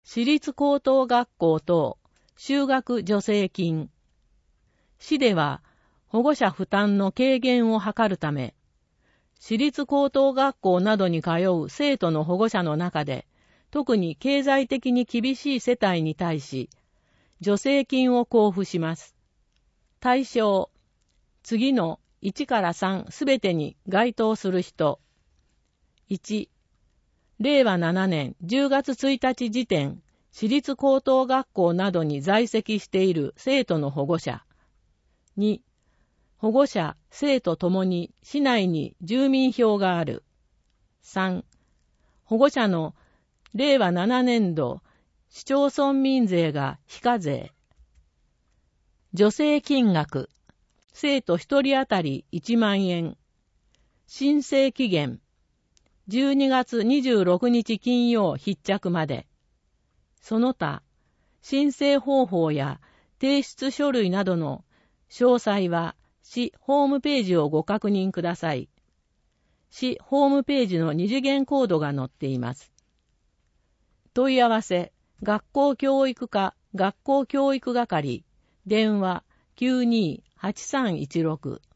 私立高等学校等就学助成金。市では保護者負担の軽減を図るため、私立高等学校などに通う生徒の保護者の中で、特に経済的に厳しい世帯に対し、助成金を交付します。対象、次の1から3すべてに該当する人。1、令和7年10月1日時点、私立高等学校などに在籍している生徒の保護者。2、保護者、生徒ともに市内に住民票がある。3、保護者の令和7年度市町村民税が非課税。助成金額、生徒1人当たり1万円。申請期限、12月26日金曜必着まで。その他、申請方法や提出書類などの詳細は市ホームページをご確認ください。市ホームページの二次元コードが載っています。問い合わせ、学校教育課学校教育係、電話 92-8316